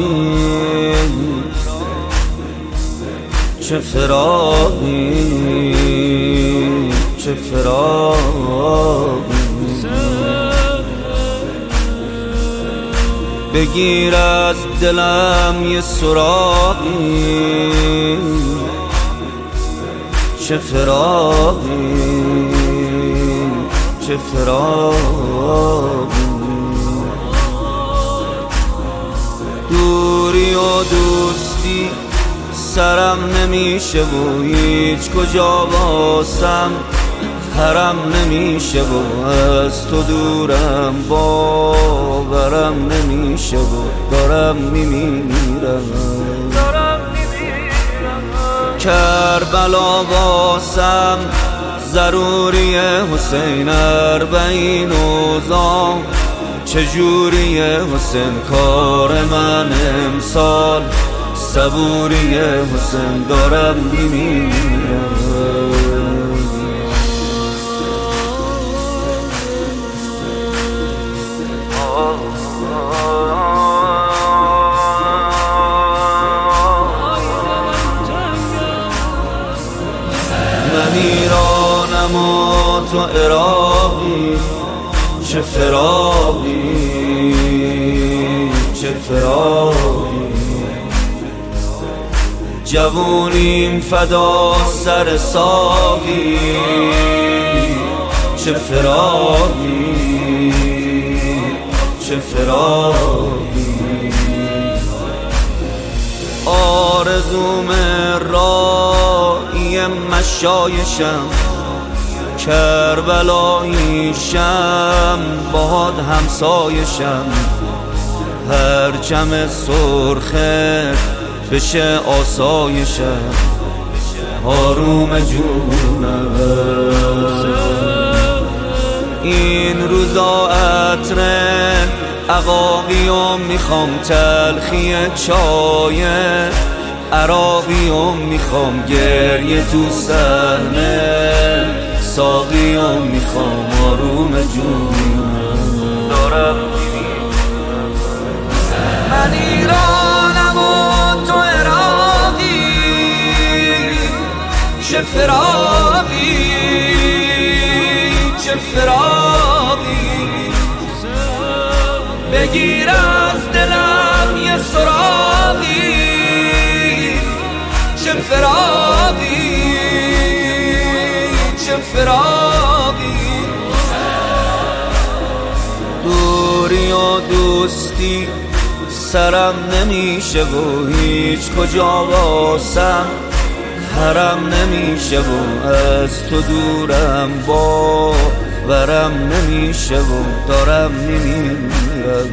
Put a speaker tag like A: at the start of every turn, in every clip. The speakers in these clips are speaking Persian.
A: چه فراقی چه فراقی بگیر از دلم یه سراغی چه فراقی چه فراقی دوری و دوستی سرم نمیشه و هیچ کجا واسم حرم نمیشه و از تو دورم باورم نمیشه و دارم میمیرم کربلا واسم ضروریه حسین اربعین اوزام چجوریه حسین کار من امسال صبوریه حسین دارم میمیرم من ایرانم و تو عراقی چه فراقی چه فراقی جوونیم فدا سر ساقی چه فراقی چه فراقی آرزوم راهی مشایشم کربلاییشم باهات همسایشم پرچم سرخه بشه آسایشم آروم جونم این روزا عطر عقاقیم میخوام تلخی چای عراقیم میخوام گریه تو صحنه ساقیم میخوام آروم جونم دارم من ایرانم و تو عراقی چه فراقی چه فراقی بگیر از دلم یه سراغی چه فراقی چه فراقی دوری و دوستی سرم نمیشه و هیچ کجا واسم حرم نمیشه و از تو دورم باورم نمیشه و دارم میمیرم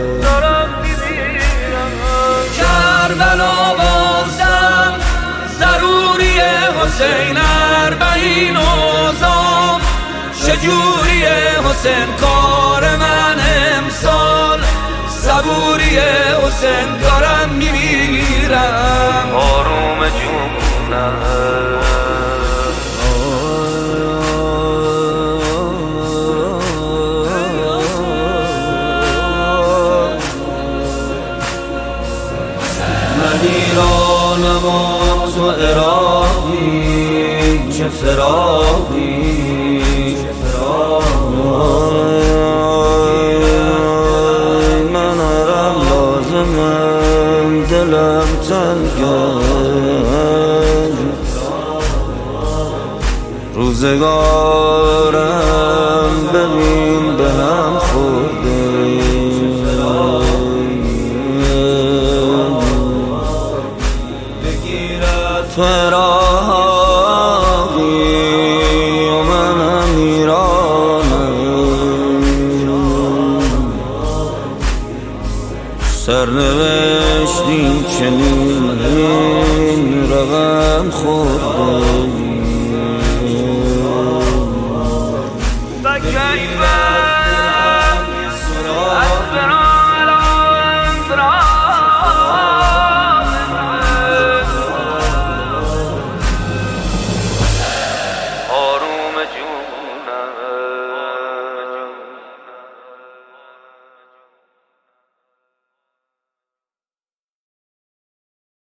A: کربلا واسم ضروریه حسین اربعین اوزام چجوریه حسین کار من امسال صبوریه حسین دارم میمیرم آروم جونم من ایرانم و تو عراقی چه فراقی چه فراقی من هرم لازمم دلم تنگم روزگارم ببین به هم خورده فراقی و منم ایرانم سرنوشتیم چنین رقم خورده